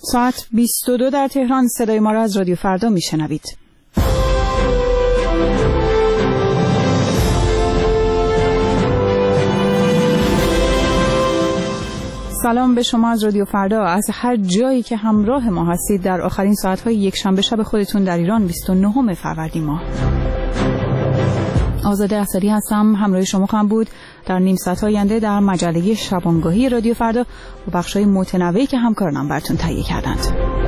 ساعت 22 در تهران. صدای ما را از رادیو فردا میشنوید. سلام به شما از رادیو فردا، از هر جایی که همراه ما هستید در آخرین ساعت‌های یک شنبه شب خودتون در ایران 29 فروردین ماه. آزاده افسری هستم، همراه شما خواهم بود در نیم ساعت آینده در مجله شبانگاهی رادیو فردا و بخش‌های متنوعی که همکارانم براتون تهیه کردند.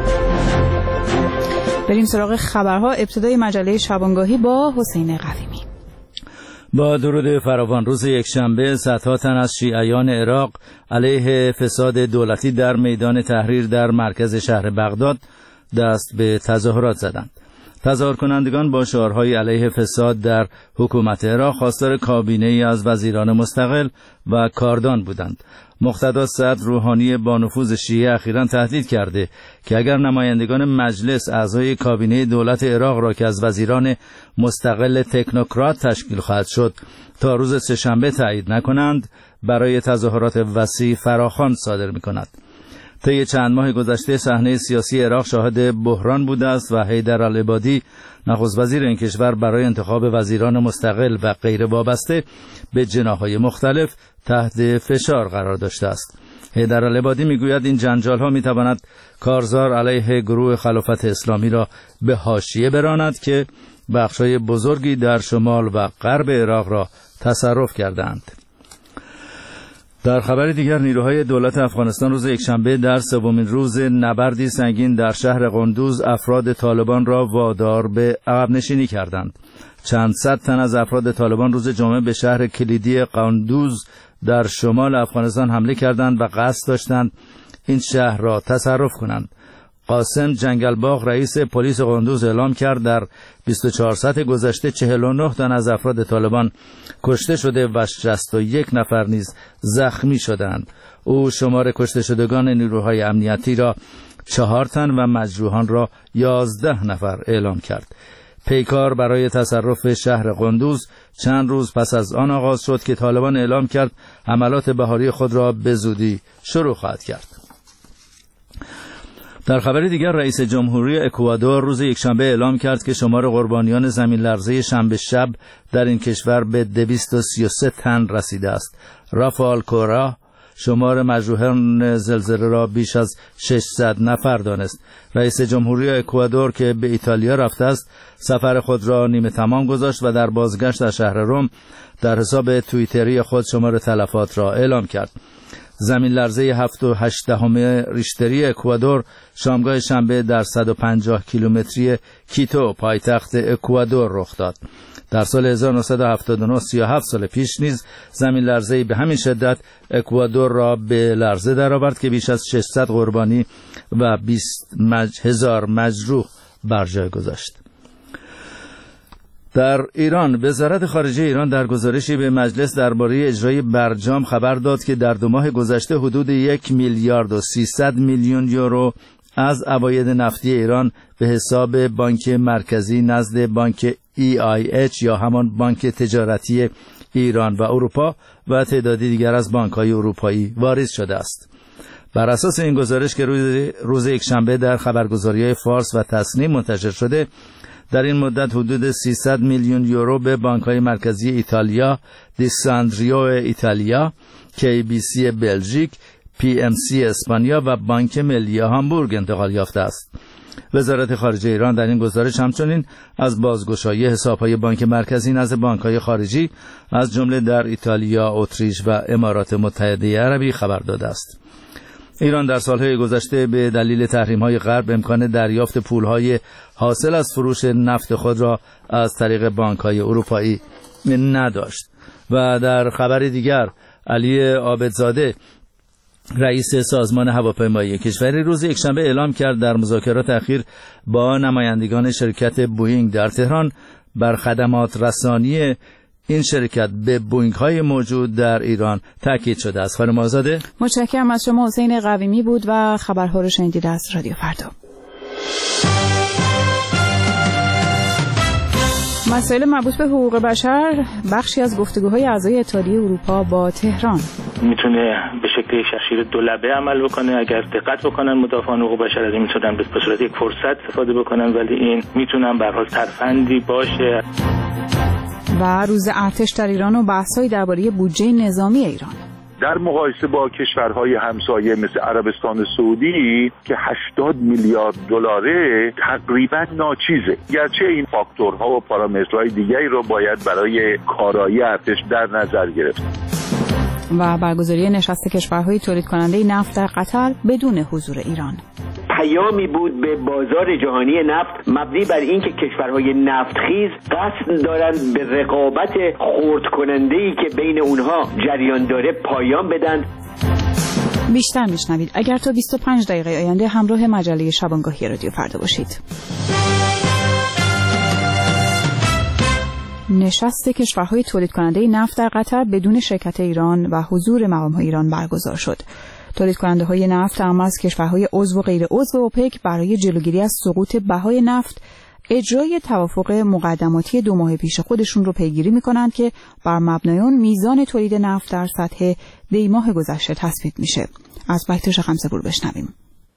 بریم سراغ خبرها. ابتدای مجله شبانگاهی با حسین قویمی. با درود فراوان، روز یکشنبه صدها تن از شیعیان عراق علیه فساد دولتی در میدان تحریر در مرکز شهر بغداد دست به تظاهرات زدند. تظاهر کنندگان با شعارهای علیه فساد در حکومت عراق خواستار کابینه‌ای از وزیران مستقل و کاردان بودند. مقتدا صدر روحانی با نفوذ شیعه اخیراً تهدید کرده که اگر نمایندگان مجلس اعضای کابینه دولت عراق را که از وزیران مستقل تکنوکرات تشکیل خواهد شد تا روز سه‌شنبه تایید نکنند، برای تظاهرات وسیع فراخوان صادر می‌کند. طی چند ماه گذشته صحنه سیاسی عراق شاهد بحران بوده است و حیدرالعبادی نخست وزیر این کشور برای انتخاب وزیران مستقل و غیر وابسته به جناح‌های مختلف تحت فشار قرار داشته است. حیدرالعبادی میگوید این جنجال‌ها میتواند کارزار علیه گروه خلافت اسلامی را به حاشیه براند که بخش‌های بزرگی در شمال و غرب عراق را تصرف کردند. در خبر دیگر، نیروهای دولت افغانستان روز یکشنبه در سومین روز نبردی سنگین در شهر قندوز افراد طالبان را وادار به عقب نشینی کردند. چند صد تن از افراد طالبان روز جمعه به شهر کلیدی قندوز در شمال افغانستان حمله کردند و قصد داشتند این شهر را تصرف کنند. قاسم جنگلباغ رئیس پلیس قندوز اعلام کرد در 24 ساعت گذشته 49 تن از افراد طالبان کشته شده و 61 نفر نیز زخمی شدند. او شمار کشته شدگان نیروهای امنیتی را 4 تن و مجروحان را 11 نفر اعلام کرد. پیکار برای تصرف شهر قندوز چند روز پس از آن آغاز شد که طالبان اعلام کرد حملات بهاری خود را به زودی شروع خواهد کرد. در خبر دیگر، رئیس جمهوری اکوادور روز یکشنبه اعلام کرد که شمار قربانیان زمین لرزه شنبه شب در این کشور به 233 تن رسیده است. رافائل کورا شمار مجروحان زلزله را بیش از 600 نفر دانست. رئیس جمهوری اکوادور که به ایتالیا رفته است، سفر خود را نیمه تمام گذاشت و در بازگشت در شهر روم در حساب توییتری خود شمار تلفات را اعلام کرد. زمین لرزه 7.8 ریشتری اکوادور شامگاه شنبه در 150 کیلومتری کیتو پایتخت اکوادور رخ داد. در سال 1979 37 سال پیش نیز زمین لرزه‌ای به همین شدت اکوادور را به لرزه درآورد که بیش از 600 قربانی و 20,000 مجروح بر جای گذاشت. در ایران، وزارت خارجه ایران در گزارشی به مجلس درباره اجرای برجام خبر داد که در 2 ماه گذشته حدود 1 میلیارد و 300 میلیون یورو از عواید نفتی ایران به حساب بانک مرکزی نزد بانک EIH یا همان بانک تجارتی ایران و اروپا و تعدادی دیگر از بانک‌های اروپایی واریز شده است. بر اساس این گزارش که روز یکشنبه در خبرگزاری‌های فارس و تصنیم منتشر شده، در این مدت حدود 300 میلیون یورو به بانک‌های مرکزی ایتالیا، دیساندریو ایتالیا، KBC بلژیک، PMC اسپانیا و بانک ملی هامبورگ انتقال یافته است. وزارت خارجه ایران در این گزارش همچنین از بازگشایی حساب‌های بانک مرکزی نزد بانک‌های خارجی از جمله در ایتالیا، اتریش و امارات متحده عربی خبر داده است. ایران در سالهای گذشته به دلیل تحریم‌های غرب امکان دریافت پول‌های حاصل از فروش نفت خود را از طریق بانک‌های اروپایی نداشت. و در خبر دیگر، علی عابدزاده رئیس سازمان هواپیمایی کشوری روز یکشنبه اعلام کرد در مذاکرات اخیر با نمایندگان شرکت بوئینگ در تهران بر خدمات رسانی این شرکت به بوئینگ های موجود در ایران تاکید شده است. خانم آزاده، متشکرم از شما. حسین قویمی بود و خبرها رو شنیدید از رادیو فردا. مسائل مربوط به حقوق بشر بخشی از گفتگوهای اعضای اتحادیه اروپا با تهران. میتونه به شکل شیر دولبه عمل بکنه. اگر دقت بکنن مدافعان حقوق بشر از این میتونن به صورت یک فرصت استفاده بکنن، ولی این میتونن به هر حال ترفندی باشه. و روز ارتش در ایران و بحث‌هایی درباره بودجه نظامی ایران. در مقایسه با کشورهای همسایه مثل عربستان سعودی که 80 میلیارد دلاره تقریبا ناچیزه، گرچه این فاکتورها و پارامترهای دیگری رو باید برای کارایی ارتش در نظر گرفت. و برگزاری نشست کشورهای تولید کننده نفت در قطر بدون حضور ایران. پیامی بود به بازار جهانی نفت مبنی بر اینکه کشورهای نفتخیز قصد دارند به رقابت خرد کننده‌ای که بین اونها جریان داره پایان بدن. بیشتر میشنوید اگر تا 25 دقیقه آینده همراه مجله شبانگاهی رادیو فردا باشید. نشست کشورهای تولید کننده نفت در قطر بدون شرکت ایران و حضور مقام‌های ایران برگزار شد. تولید کننده های نفت اما از کشورهای عضو و غیر عضو اوپک برای جلوگیری از سقوط بهای نفت اجرای توافق مقدماتی 2 ماه پیش خودشون رو پیگیری می‌کنند که بر مبنای اون میزان تولید نفت در سطح دی ماه گذشته تثبیت میشه. از بکتش خمسه‌پور بشنویم.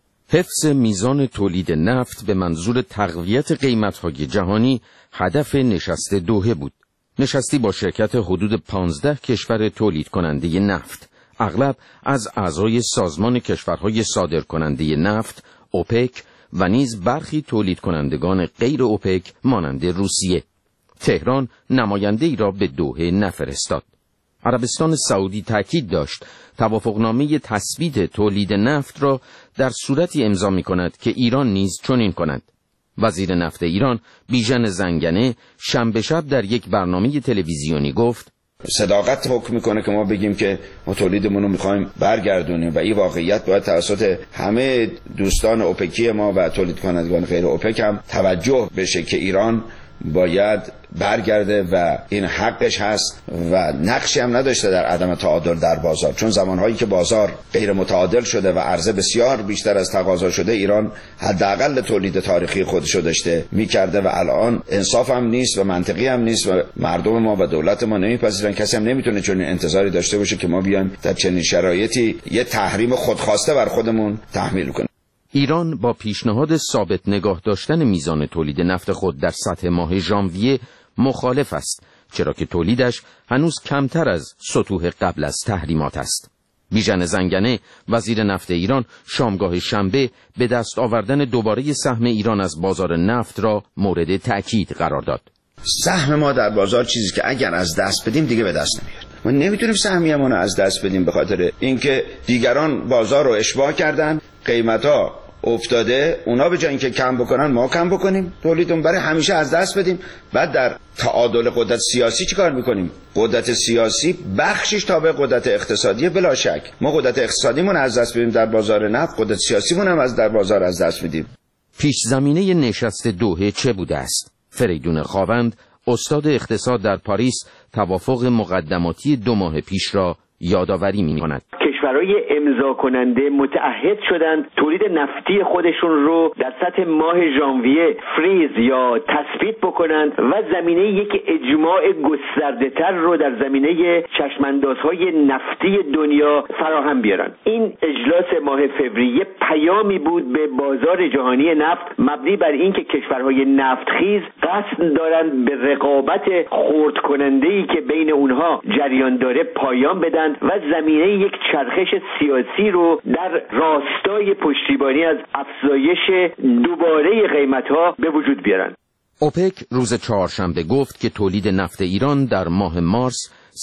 حفظ میزان تولید نفت به منظور تقویت قیمت‌های جهانی هدف نشست دوحه بود. نشستی با شرکت حدود 15 کشور تولید کننده نفت، اغلب از اعضای سازمان کشورهای صادرکننده نفت اوپک و نیز برخی تولید کنندگان غیر اوپک مانند روسیه. تهران نماینده ای را به دوحه نفرستاد. عربستان سعودی تاکید داشت توافقنامه تثبیت تولید نفت را در صورتی امضا می‌کند که ایران نیز چنین کند. وزیر نفت ایران بیژن زنگنه شنبه شب در یک برنامه تلویزیونی گفت صداقت حکم میکنه که ما بگیم که ما تولیدمون رو میخوایم برگردونیم و این واقعیت باید توسط همه دوستان اوپکی ما و تولید کنندگان غیر اوپک هم توجه بشه که ایران باید برگرده و این حقش هست و نقشی هم نداشته در عدم تعادل در بازار، چون زمانهایی که بازار غیر متعادل شده و عرضه بسیار بیشتر از تقاضا شده ایران حداقل تولید تاریخی خودشو داشته میکرده و الان انصاف هم نیست و منطقی هم نیست و مردم ما و دولت ما نمیپذیرن. کسی هم نمیتونه چون انتظاری داشته باشه که ما بیایم در چنین شرایطی یه تحریم خودخواسته بر خودمون تحمیل کنیم. ایران با پیشنهاد ثابت نگاه داشتن میزان تولید نفت خود در سطح ماه ژانویه مخالف است، چرا که تولیدش هنوز کمتر از سطوح قبل از تحریمات است. بیژن زنگنه وزیر نفت ایران شامگاه شنبه به دست آوردن دوباره سهم ایران از بازار نفت را مورد تأکید قرار داد. سهم ما در بازار چیزی که اگر از دست بدیم دیگه به دست نمیاد. ما نمیتونیم سهمیمون رو از دست بدیم به خاطر اینکه دیگران بازار رو اشباع کردن، قیمتا افتاده، اونا به جای اینکه کم بکنن ما کم بکنیم، تولیدمون برای همیشه از دست بدیم. بعد در تعادل قدرت سیاسی چیکار میکنیم؟ قدرت سیاسی بخشش تابع قدرت اقتصادی، بلا شک ما قدرت اقتصادیمون از دست بدیم در بازار نفت، قدرت سیاسیمون هم در بازار از دست بدیم. پیش زمینه نشست دوحه چه بوده است؟ فریدون خاوند استاد اقتصاد در پاریس توافق مقدماتی 2 ماه پیش را یادآوری می‌کند. کشورهای امضا کننده متعهد شدند تولید نفتی خودشون رو در سطح ماه ژانویه فریز یا تثبیت بکنند و زمینه یک اجماع گسترده‌تر رو در زمینه چشماندازهای نفتی دنیا فراهم بیارن. این اجلاس ماه فوریه پیامی بود به بازار جهانی نفت مبنی بر اینکه کشورهای نفتخیز قصد دارند به رقابت خرد کننده‌ای که بین اونها جریان داره پایان بدن و زمینه یک چرخش سیاسی رو در راستای پشتیبانی از افزایش دوباره قیمت‌ها به وجود بیارن. اوپک روز چهارشنبه گفت که تولید نفت ایران در ماه مارس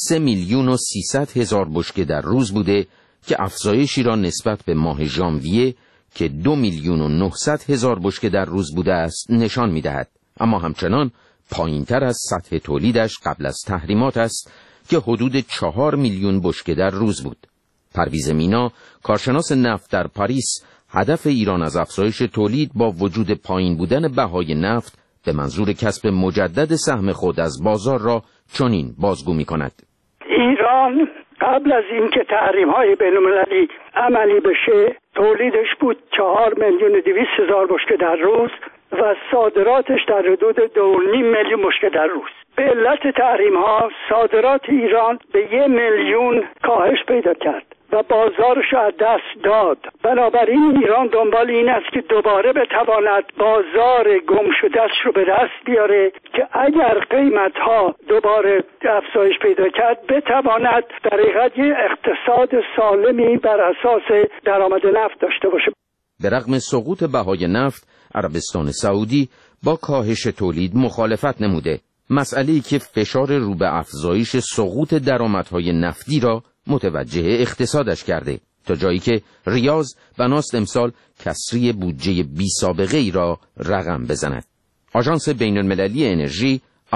3,300,000 بشکه در روز بوده که افزایشی را نسبت به ماه ژانویه که 2,900,000 بشکه در روز بوده است نشان می‌دهد، اما همچنان پایین‌تر از سطح تولیدش قبل از تحریمات است که حدود 4 میلیون بشکه در روز بود. پرویز مینا، کارشناس نفت در پاریس، هدف ایران از افزایش تولید با وجود پایین بودن بهای نفت به منظور کسب مجدد سهم خود از بازار را چنین بازگو می‌کند. ایران قبل از اینکه تحریم‌های بین‌المللی عملی بشه تولیدش بود 4,200,000 بشکه در روز. و صادراتش در حدود 2.5 میلیون بشکه در روز. به علت تحریم ها صادرات ایران به 1 میلیون کاهش پیدا کرد و بازارش از دست داد. بنابراین ایران دنبال این است که دوباره بتواند بازار گم شده‌اش رو به دست بیاره که اگر قیمت ها دوباره افزایش پیدا کرد بتواند در حقیقت یک اقتصاد سالمی بر اساس درآمد نفت داشته باشه. به رغم سقوط بهای نفت، عربستان سعودی با کاهش تولید مخالفت نموده، مسئله‌ای که فشار رو به افزایش سقوط درآمدهای نفتی را متوجه اقتصادش کرده، تا جایی که ریاض بناست امسال کسری بودجه بی سابقه ای را رقم بزند. آژانس بین‌المللی انرژی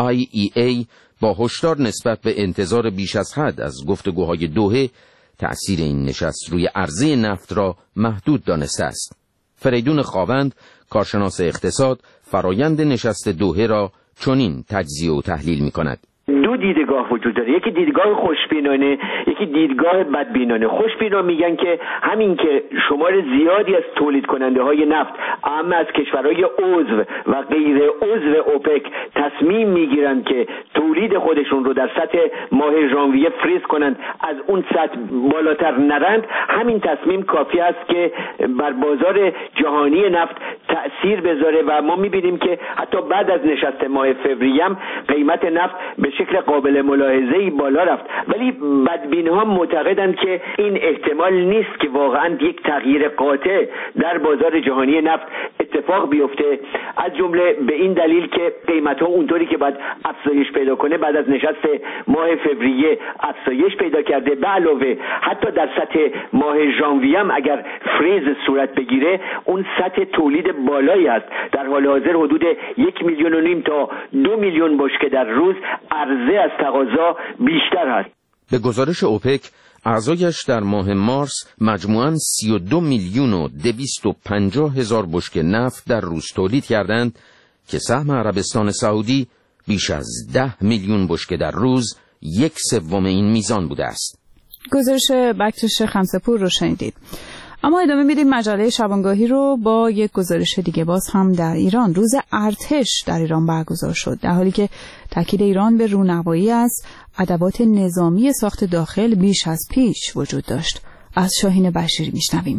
IEA با هشدار نسبت به انتظار بیش از حد از گفتگوهای دوحه، تأثیر این نشست روی عرضه نفت را محدود دانسته است. فریدون خاوند، کارشناس اقتصاد، فرایند نشست دوحه را چنین تجزیه و تحلیل می‌کند. دو دیدگاه وجود داره، یکی دیدگاه خوشبینانه، یکی دیدگاه بدبینانه. خوشبینا میگن که همین که شمار زیادی از تولید کننده های نفت، اما از کشورهای عضو و غیر عضو اوپک، تصمیم میگیرن که تولید خودشون رو در سطح ماه ژانویه فریز کنند، از اون سطح بالاتر نرند، همین تصمیم کافی است که بر بازار جهانی نفت تأثیر بذاره و ما میبینیم که حتی بعد از نشست ماه فوریه هم قیمت نفت به شکل قابل ملاحظه‌ای بالا رفت. ولی بدبین‌ها معتقدند که این احتمال نیست که واقعاً یک تغییر قاطع در بازار جهانی نفت اتفاق بیفته، از جمله به این دلیل که قیمت‌ها اونطوری که باید افزایش پیدا کنه بعد از نشست ماه فوریه افزایش پیدا کرده. به علاوه حتی در سطح ماه ژانویه هم اگر فریز صورت بگیره، اون سطح تولید بالایی است. در حال حاضر حدود 1.5 میلیون تا 2 میلیون بشکه در روز، عرضه از تقاضا بیشتر هست. به گزارش اوپک، اعضایش در ماه مارس مجموعاً 32 میلیون و 250 هزار بشکه نفت در روز تولید کردند که سهم عربستان سعودی بیش از 10 میلیون بشکه در روز، 1/3 این میزان بوده است. گزارش بکتش خمسه‌پور رو شنیدید. اما ادامه میدیم مجله شبانگاهی رو با یک گزارش دیگه. باز هم در ایران، روز ارتش در ایران برگزار شد، در حالی که تاکید ایران به رونمایی از ادوات نظامی ساخت داخل بیش از پیش وجود داشت. از شاهین بشیری میشنویم.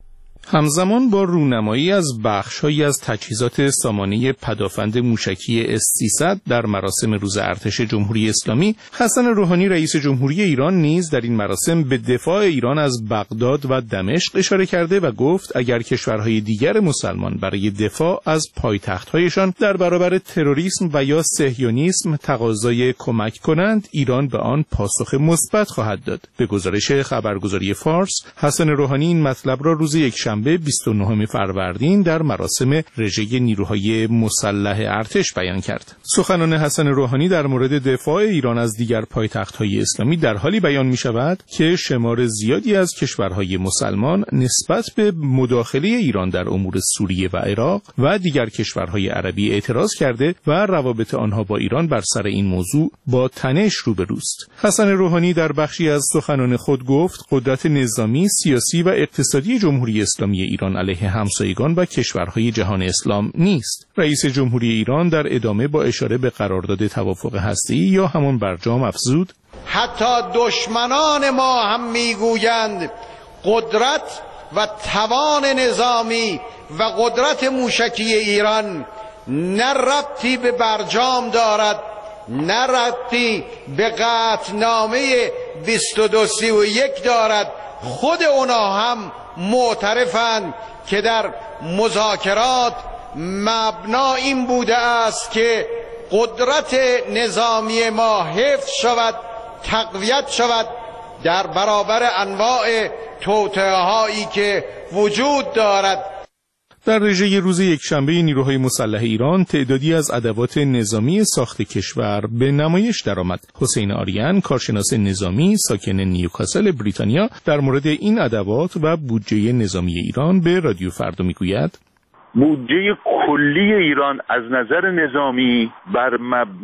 همزمان با رونمایی از بخش‌هایی از تجهیزات سامانه پدافند موشکی S-300 در مراسم روز ارتش جمهوری اسلامی، حسن روحانی رئیس جمهوری ایران نیز در این مراسم به دفاع ایران از بغداد و دمشق اشاره کرده و گفت اگر کشورهای دیگر مسلمان برای دفاع از پایتخت‌هایشان در برابر تروریسم و یا صهیونیسم تقاضای کمک کنند، ایران به آن پاسخ مثبت خواهد داد. به گزارش خبرگزاری فارس، حسن روحانی این مطلب را روز یکشنبه 29 فروردین در مراسم رژه نیروهای مسلح ارتش بیان کرد. سخنان حسن روحانی در مورد دفاع ایران از دیگر پایتخت‌های اسلامی در حالی بیان می‌شود که شمار زیادی از کشورهای مسلمان نسبت به مداخله ایران در امور سوریه و عراق و دیگر کشورهای عربی اعتراض کرده و روابط آنها با ایران بر سر این موضوع با تنش روبروست. حسن روحانی در بخشی از سخنان خود گفت قدرت نظامی، سیاسی و اقتصادی جمهوری اسلامی ایران علیه همسایگان و کشورهای جهان اسلام نیست. رئیس جمهوری ایران در ادامه با اشاره به قرارداد توافق هسته‌ای یا همان برجام افزود: حتی دشمنان ما هم میگویند قدرت و توان نظامی و قدرت موشکی ایران نه ربطی به برجام دارد، نه ربطی به قطعنامه 2231 دارد. خود اونا هم معترفند که در مذاکرات مبنا این بوده است که قدرت نظامی ما حفظ شود، تقویت شود در برابر انواع توطئه‌هایی که وجود دارد. در رژه روز یکشنبه نیروهای مسلح ایران تعدادی از ادوات نظامی ساخت کشور به نمایش درآمد. حسین آریان، کارشناس نظامی ساکن نیوکاسل بریتانیا، در مورد این ادوات و بودجه نظامی ایران به رادیو فردا میگوید: بودجه کلی ایران از نظر نظامی بر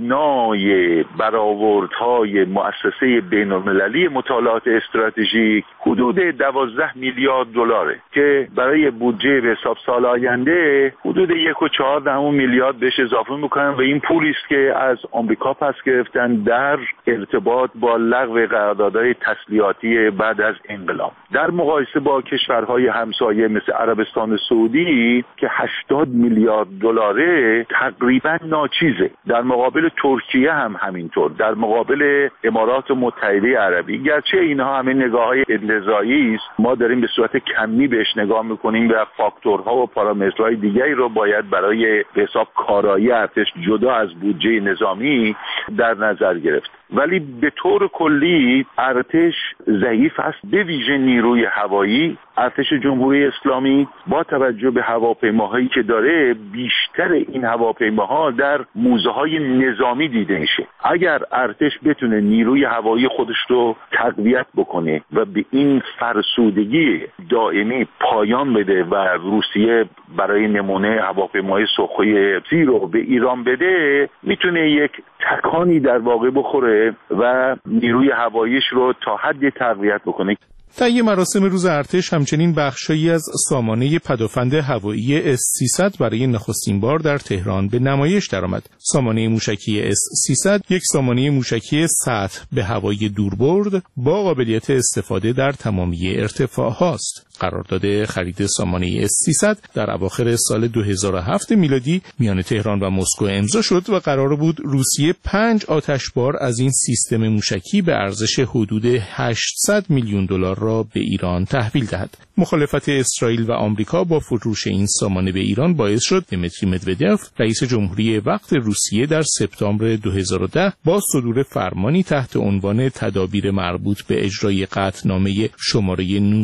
مبنای برآوردهای مؤسسه بین‌المللی مطالعات استراتژیک حدود 12 میلیارد دلاره که برای بودجه به حساب سال آینده حدود 1.4 میلیارد بهش اضافه میکنن و این پولی است که از آمریکا پس گرفتن در ارتباط با لغو قراردادهای تسلیحاتی بعد از انقلاب. در مقایسه با کشورهای همسایه مثل عربستان سعودی که 80 میلیارد دلاره تقریبا ناچیزه. در مقابل ترکیه هم همینطور، در مقابل امارات متحده عربی، گرچه اینها همه نگاه‌های انتزاعی است، ما داریم به صورت کمی بهش نگاه میکنیم و فاکتورها و پارامترهای دیگری رو باید برای به حساب کارایی ارتش جدا از بودجه نظامی در نظر گرفت. ولی به طور کلی ارتش ضعیف است، به ویژه نیروی هوایی. ارتش جمهوری اسلامی با توجه به هواپیماهایی که داره، بیشتر این هواپیماها در موزه‌های نظامی دیده میشه. اگر ارتش بتونه نیروی هوایی خودش رو تقویت بکنه و به این فرسودگی دائمی پایان بده و روسیه برای نمونه هواپیمای سوخوی 30 رو به ایران بده، میتونه یک تکانی در واقع بخوره و نیروی هواییش رو تا حدی تقویت بکنه. طی مراسم روز ارتش همچنین بخشایی از سامانه پدافند هوایی S-300 برای نخستین بار در تهران به نمایش درآمد. سامانه موشکی S-300 یک سامانه موشکی سطح به هوای دوربرد با قابلیت استفاده در تمامی ارتفاع‌ها است. قرارداد خرید سامانه S-300 در اواخر سال 2007 میلادی میان تهران و مسکو امضا شد و قرار بود روسیه 5 آتشبار از این سیستم موشکی به ارزش حدود 800 میلیون دلار را به ایران تحویل دهد. مخالفت اسرائیل و آمریکا با فروش این سامانه به ایران باعث شد دمیتری مدودف رئیس جمهوری وقت روسیه در سپتامبر 2010 با صدور فرمانی تحت عنوان تدابیر مربوط به اجرای قطعنامه شماره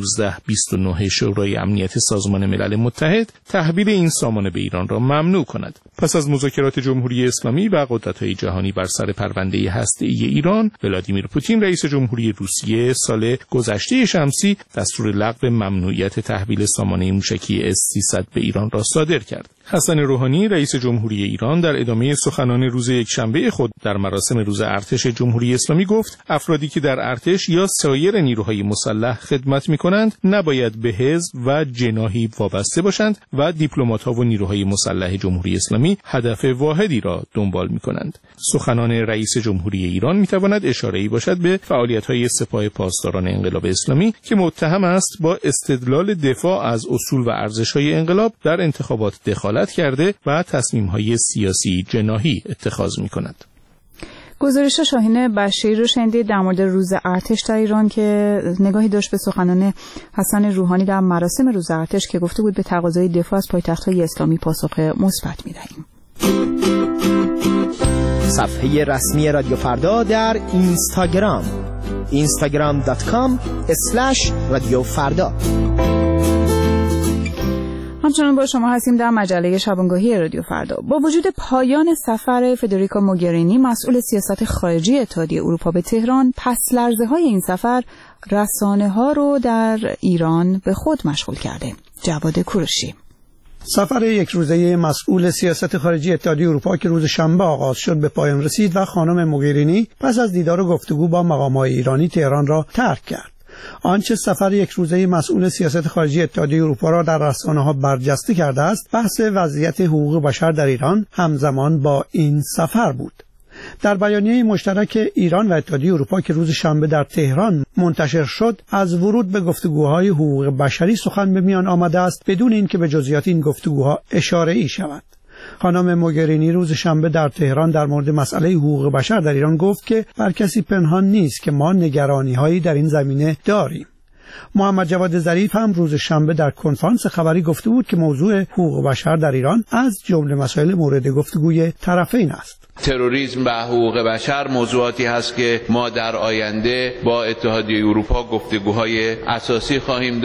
1929 شورای امنیت سازمان ملل متحد تحویل این سامانه به ایران را ممنوع کند. پس از مذاکرات جمهوری اسلامی و قدرت‌های جهانی بر سر پرونده هسته‌ای ایران، ولادیمیر پوتین رئیس جمهوری روسیه سال گذشته شمسی دستور لغو ممنوعیت تحویل سامانه موشکی S-300 به ایران را صادر کرد. حسن روحانی رئیس جمهوری ایران در ادامه سخنان روز یکشنبه خود در مراسم روز ارتش جمهوری اسلامی گفت افرادی که در ارتش یا سایر نیروهای مسلح خدمت می‌کنند نباید به حزب و جناحی وابسته باشند و دیپلمات‌ها و نیروهای مسلح جمهوری اسلامی هدف واحدی را دنبال می‌کنند. سخنان رئیس جمهوری ایران می‌تواند اشاره‌ای باشد به فعالیت‌های سپاه پاسداران انقلاب اسلامی که متهم است با استدلال دفاع از اصول و ارزش‌های انقلاب در انتخابات دخالت کرده و تصمیم‌های سیاسی جناحی اتخاذ می‌کند. گزارش شاهین بشیر رو شنیدید در مورد روز ارتش در ایران که نگاهی داشت به سخنان حسن روحانی در مراسم روز ارتش که گفته بود به تقاضای دفاع از پایتخت‌های اسلامی پاسخ مثبت می‌دهیم. صفحه رسمی رادیو فردا در اینستاگرام instagram.com/رادیو فردا. همچنان با شما هستیم در مجله شبانگاهی رادیو فردا. با وجود پایان سفر فدریکا موگرینی مسئول سیاست خارجی اتحادیه اروپا به تهران، پس لرزه های این سفر رسانه ها رو در ایران به خود مشغول کرده. جواد کوروشی. سفر یک روزه مسئول سیاست خارجی اتحادیه اروپا که روز شنبه آغاز شد به پایان رسید و خانم موگرینی پس از دیدار و گفتگو با مقام‌های ایرانی تهران را ترک کرد. آنچه سفر یک روزه مسئول سیاست خارجی اتحادیه اروپا را در رسانه‌ها برجسته کرده است، بحث وضعیت حقوق بشر در ایران همزمان با این سفر بود. در بیانیه مشترک ایران و اتحادیه اروپا که روز شنبه در تهران منتشر شد، از ورود به گفتگوهای حقوق بشری سخن به میان آمده است بدون اینکه به جزئیات این گفتگوها اشاره‌ای شود. خانم موگرینی روز شنبه در تهران در مورد مسئله حقوق بشر در ایران گفت که بر کسی پنهان نیست که ما نگرانی‌هایی در این زمینه داریم. محمد جواد ظریف هم روز شنبه در کنفرانس خبری گفته بود که موضوع حقوق بشر در ایران از جمله مسائل مورد گفتگوی طرفین است. تروریسم و حقوق بشر موضوعاتی هست که ما در آینده با اتحادیه اروپا گفتگوهای اساسی خواهیم داشت.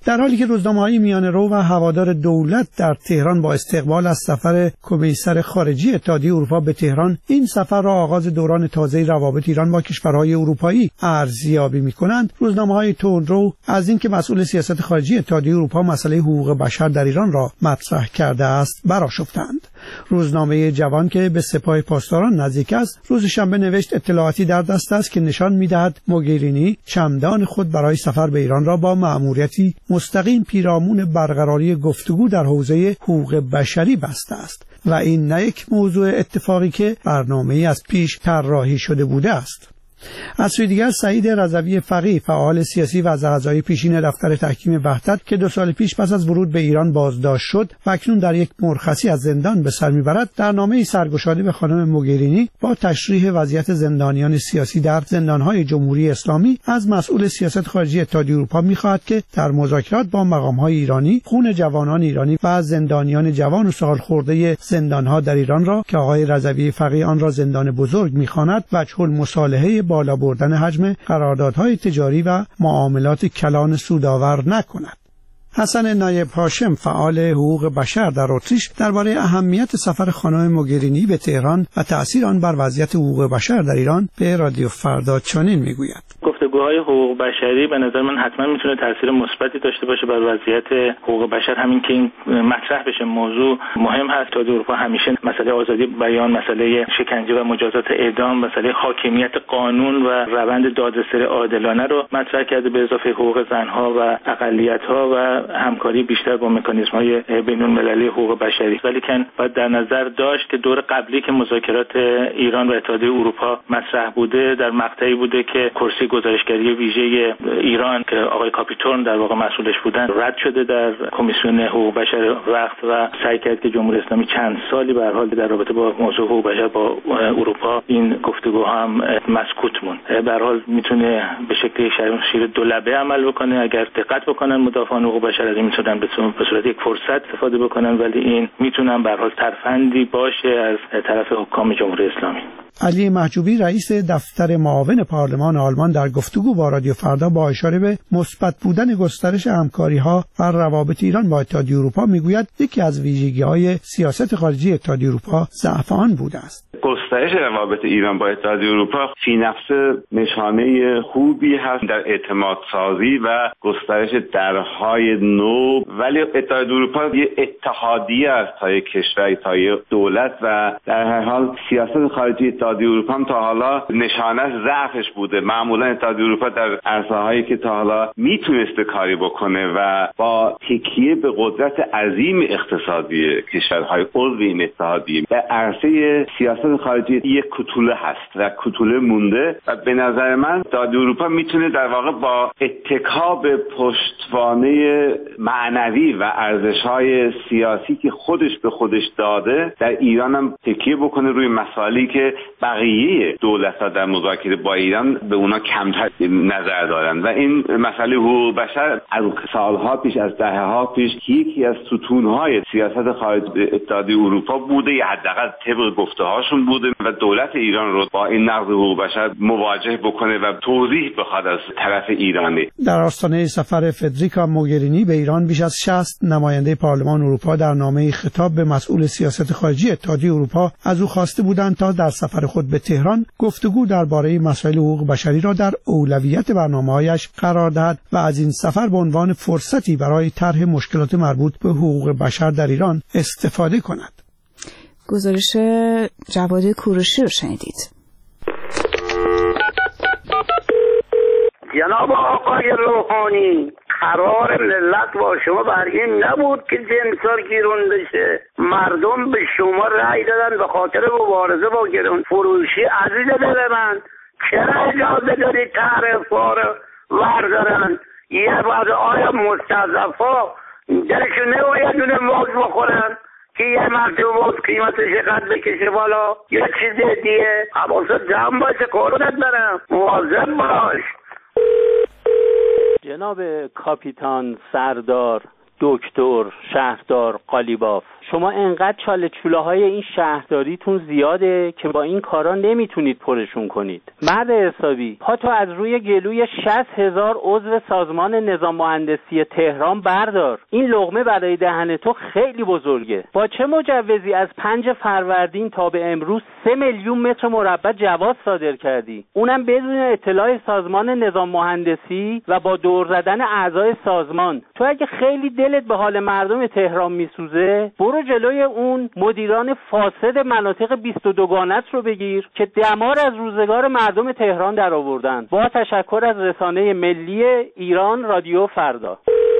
در حالی که روزنامه‌های میانه‌رو و هوادار دولت در تهران با استقبال از سفر کمیسر خارجی اتحادیه اروپا به تهران این سفر را آغاز دوران تازه روابط ایران با کشورهای اروپایی ارزیابی می‌کنند، روزنامه‌های تندرو از اینکه مسئول سیاست خارجی اتحادیه اروپا مسئله حقوق بشر در ایران را مطرح کرده است برآشفتند. روزنامه جوان که به سپاه پاسداران نزدیک است روز شنبه نوشت اطلاعاتی در دست است که نشان می‌دهد موگرینی چمدان خود برای سفر به ایران را با مأموریتی مستقیم پیرامون برقراری گفتگو در حوزه حقوق بشری بسته است و این نه یک موضوع اتفاقی که برنامه‌ای از پیش طراحی شده بوده است. از سوی دیگر سعید رضوی فقیه فعال سیاسی و از اعضای پیشین دفتر تحکیم وحدت که 2 سال پیش پس از ورود به ایران بازداشت شد و اکنون در یک مرخصی از زندان به سر میبرد، در نامه‌ای سرگشاده به خانم موگرینی با تشریح وضعیت زندانیان سیاسی در زندان‌های جمهوری اسلامی از مسئول سیاست خارجی اتحادیه اروپا می‌خواهد که در مذاکرات با مقام‌های ایرانی خون جوانان ایرانی و زندانیان جوان و سال خورده زندان‌ها در ایران را که آقای رضوی فقیه آن را زندان بزرگ می‌خواند وجه المصالحه بالا بردن حجم قراردادهای تجاری و معاملات کلان سودآور نکند. حسن نایب هاشم فعال حقوق بشر در اتریش درباره اهمیت سفر خانم موگرینی به تهران و تأثیر آن بر وضعیت حقوق بشر در ایران به رادیو فردا چنین میگوید: گفتگوهای حقوق بشری به نظر من حتما میتونه تاثیر مثبتی داشته باشه بر وضعیت حقوق بشر. همین که این مطرح بشه موضوع مهم هست. تا اروپا همیشه مسئله آزادی بیان، مسئله شکنجه و مجازات اعدام، مسئله حاکمیت قانون و روند دادرسی عادلانه رو مطرح کرده به اضافه حقوق زنها و اقلیت‌ها و همکاری بیشتر با مکانیزم‌های بین‌المللی حقوق بشری. ولی که باید در نظر داشت که دور قبلی که مذاکرات ایران و اتحادیه اروپا مطرح بوده در مقطعی بوده که کرسی گزارشگری ویژه ایران که آقای کاپیتون در واقع مسئولش بودن رد شده در کمیسیون حقوق بشر وقت و سعی کرد که جمهوری اسلامی چند سالی به هر حال در رابطه با موضوع حقوق بشر با اروپا این گفتگوها هم مسکوت موند. به هر حال میتونه به شکل شیر دو لبه عمل بکنه اگر دقت بکنن مدافعان حقوق بشر از این میتونن به صورت یک فرصت استفاده بکنن، ولی این میتونن به هر حال ترفندی باشه از طرف حکام جمهوری اسلامی. علی محجوبی رئیس دفتر معاون پارلمان آلمان در گفتگو با رادیو فردا با اشاره به مثبت بودن گسترش همکاری‌ها و روابط ایران با اتحادیه اروپا میگوید یکی از ویژگی‌های سیاست خارجی اتحادیه اروپا ضعف آن بوده است. گسترش روابط ایران با اتحادیه اروپا فی نفسه نشانه خوبی هست در اعتماد سازی و گسترش درهای نو، ولی اتحادیه اروپا یه اتحادیه است تا یک کشور، تا یک دولت و در هر حال سیاست خارجی اتحادیه اروپا هم تا حالا نشانه ضعفش بوده. معمولا اتحادیه اروپا در عرصه‌هایی که تا حالا میتونسته کاری بکنه و با تکیه به قدرت عظیم اقتصادی کشورهای عضو این اتحادیه به عرصه سیاست خارجی یک کوتوله هست و کوتوله مونده و به نظر من اتحادیه اروپا میتونه در واقع با اتکا به پشتوانه معنوی و ارزش‌های سیاسی که خودش به خودش داده در ایران هم تکیه بکنه روی مسائلی که بقیه دولت‌ها در مذاکره با ایران به اونا کمتر نظر دارن و این مسئله حقوق بشر از سالها پیش، از دهه‌ها پیش یکی از ستون‌های سیاست خارجی اتحادیه اروپا بوده، یا حداقل طبق گفته‌هاشون بوده و دولت ایران رو با این نقض حقوق بشر مواجه بکنه و توضیح بخواد از طرف ایرانی. در آستانه سفر فدریکا موگرینی به ایران بیش از 60 نماینده پارلمان اروپا در نامه‌ای خطاب به مسئول سیاست خارجی اتحادیه اروپا از او خواسته بودند تا در سفر خود به تهران گفتگو درباره مسائل حقوق بشری را در اولویت برنامه‌هایش قرار دهد و از این سفر به عنوان فرصتی برای طرح مشکلات مربوط به حقوق بشر در ایران استفاده کند. گزارش جواد کوروشی رو شنیدید. جناب آقای روحانی، قرار ملت با شما بر این نبود که جنسار گیرون بشه. مردم به شما رأی دادن به خاطر مبارزه با گرون فروشی. عزیز دل من، چرا اجازه داری طرفا رو وردارن؟ یه بعد آیا مستضعفا دلشون نباید دونه موز بخورن که یه مرتبه باز قیمتش قد بکشه بالا؟ یه چیز دیگه حواست جمع باشه، قربونت برم، مواظب باش. جناب کاپیتان سردار دکتر شهردار قالیباف، شما انقدر چاله چولاهای این شهرداریتون زیاده که با این کارا نمیتونید پرشون کنید. مرد حسابی، پاتو از روی گلوی 60,000 عضو سازمان نظام مهندسی تهران بردار. این لقمه برای دهن تو خیلی بزرگه. با چه مجوزی از 5 فروردین تا به امروز 3 میلیون متر مربع جواز صادر کردی؟ اونم بدون اطلاع سازمان نظام مهندسی و با دور زدن اعضای سازمان. تو اگه خیلی دلت به حال مردم تهران میسوزه، برو جلوی اون مدیران فاسد مناطق 22 گانت رو بگیر که دمار از روزگار مردم تهران در آوردن. با تشکر از رسانه ملی ایران رادیو فردا.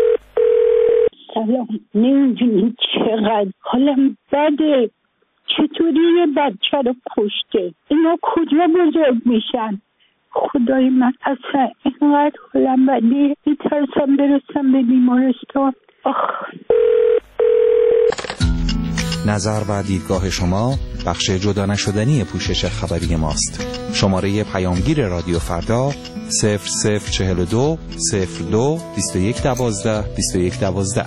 سلام، نمیدونی چقدر حالم بده. چطوری یه بچه رو کشته؟ اینا کجا بزرگ میشن؟ خدای من اصلا اینقدر حالم بده، میترسم برسم به بیمارستان. نظر و دیدگاه شما بخش جدا نشدنی پوشش خبری ماست. شماره پیامگیر رادیو فردا 0042 02 21 12 21 12.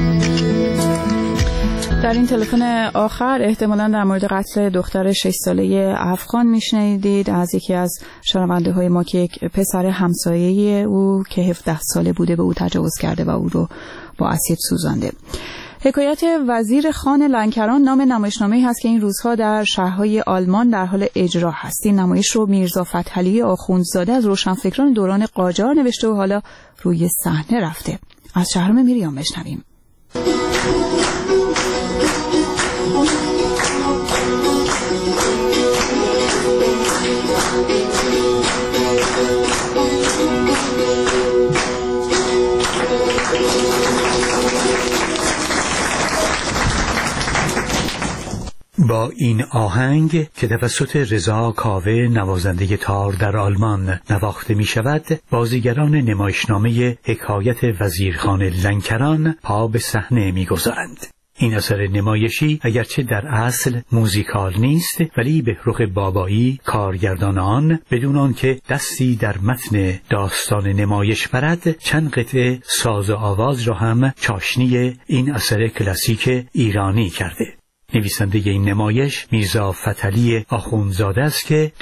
در این تلفن آخر احتمالاً در مورد قتل دختر 6 ساله افغان میشنیدید از یکی از شنونده های ما که یک پسر همسایه او که 17 ساله بوده به او تجاوز کرده و او رو با اسید سوزانده. حکایت وزیر خان لنکران نام نمایشنامه‌ای هست که این روزها در شهرهای آلمان در حال اجرا هست. این نمایش رو میرزا فتحعلی آخوندزاده از روشنفکران دوران قاجار نوشته و حالا روی صحنه رفته. از شهرام میریام بشنویم. با این آهنگ که توسط رضا کاوه نوازنده تار در آلمان نواخته می شود، بازیگران نمایشنامه حکایت وزیرخان لنکران پا به صحنه می گذارند. این اثر نمایشی اگرچه در اصل موزیکال نیست، ولی بهرخ بابایی کارگردان آن بدون آنکه دستی در متن داستان نمایش برد چند قطعه ساز و آواز را هم چاشنی این اثر کلاسیک ایرانی کرده. نویسنده این نمایش میرزا فتحعلی آخوندزاده است که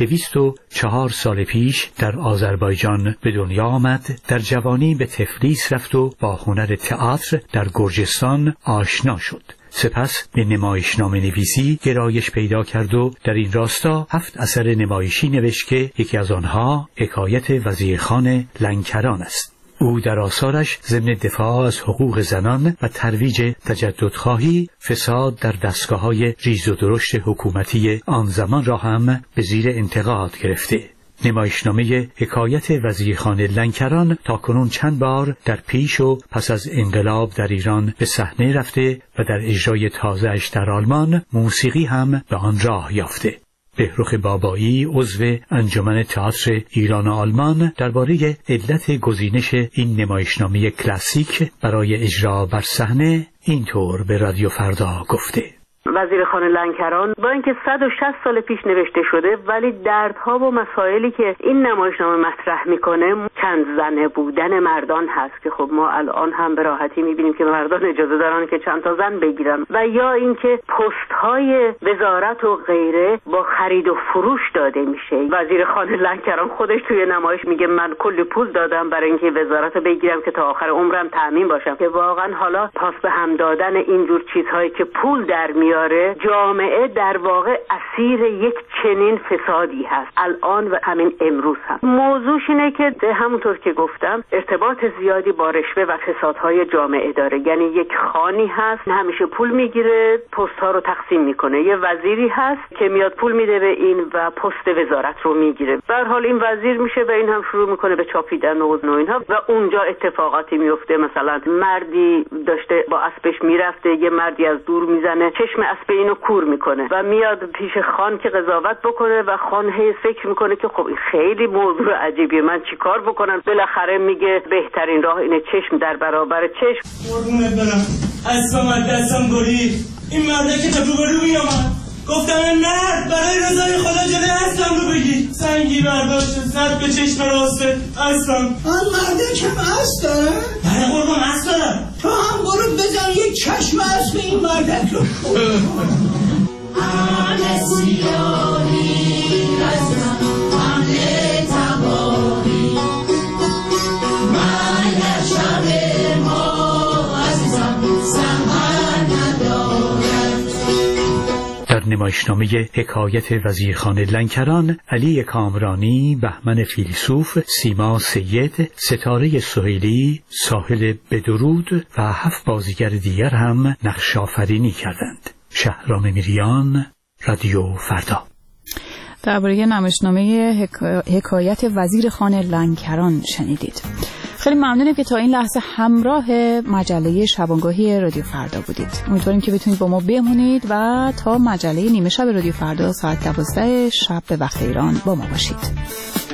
204 سال پیش در آذربایجان به دنیا آمد. در جوانی به تفلیس رفت و با هنر تئاتر در گرجستان آشنا شد. سپس به نمایشنامه نویسی گرایش پیدا کرد و در این راستا 7 اثر نمایشی نوشت که یکی از آنها حکایت وزیرخان لنکران است. او در آثارش ضمن دفاع از حقوق زنان و ترویج تجددخواهی فساد در دستگاه‌های ریز و درشت حکومتی آن زمان را هم به زیر انتقاد گرفته. نمایشنامه حکایت وزیرخان لنکران تاکنون چند بار در پیش و پس از انقلاب در ایران به صحنه رفته و در اجرای تازه‌اش در آلمان موسیقی هم به آن راه یافته. بهرخ بابایی عضو انجمن تئاتر ایران و آلمان درباره علت گزینش این نمایشنامه کلاسیک برای اجرا بر صحنه اینطور به رادیو فردا گفته: وزیرخان لنکران با اینکه 160 سال پیش نوشته شده، ولی دردها و مسائلی که این نمایشنامه مطرح میکنه چند زنه بودن مردان هست که خب ما الان هم به راحتی میبینیم که مردان اجازه دارن که چند تا زن بگیرن، و یا اینکه پست های وزارت و غیره با خرید و فروش داده میشه. وزیرخان لنکران خودش توی نمایش میگه من کلی پول دادم برای اینکه وزارت رو بگیرم که تا آخر عمرم تامین باشم، که واقعا حالا پاس به هم دادن اینجور چیزهایی که پول در میاره، جامعه در واقع اسیر یک چنین فسادی هست الان و همین امروز هم. موضوعش اینه که همونطور که گفتم ارتباط زیادی با رشوه و فسادهای جامعه داره. یعنی یک خانی هست همیشه پول میگیره، پست ها رو تقسیم میکنه، یه وزیری هست که میاد پول میده به این و پست وزارت رو میگیره. به هر حال این وزیر میشه و این هم شروع میکنه به چاپیدن و اینها، و اونجا اتفاقاتی میفته. مثلا مردی داشته با اسبش میرفته، یه مردی از دور میزنه چشم اسب اینو کور میکنه و میاد پیش خان که قضاوت بکنه و خان هی فکر میکنه که خب این خیلی موضوع عجیبیه، من چیکار بکنم؟ بالاخره میگه بهترین راه اینه چشم در برابر چشم. قربونت برم، اسبم از دستم برید. این مرده که تا روبرو میامد گفتم مرد برای رضای خدا جلوی اسبم رو بگیر. سنگی برداشته زد به چشم راسته اسبم. آن مرده کم اسب داره؟ بله قربان اسب دارم. تو هم برو بزن یک چشم اسب این مرد مادر رو در نمایشنامه حکایت وزیرخان لنکران، علی کامرانی، بهمن فیلسوف، سیما سید، ستاره سهیلی، ساحل بدرود و 7 بازیگر دیگر هم نقش آفرینی کردند. شهرام میریان، رادیو فردا. درباره نمایشنامه حکایت وزیرخان لنکران شنیدید. خیلی ممنونیم که تا این لحظه همراه مجله شبانگاهی رادیو فردا بودید. امیدواریم که بتونید با ما بمونید و تا مجله نیمه شب رادیو فردا ساعت 12 شب به وقت ایران با ما باشید.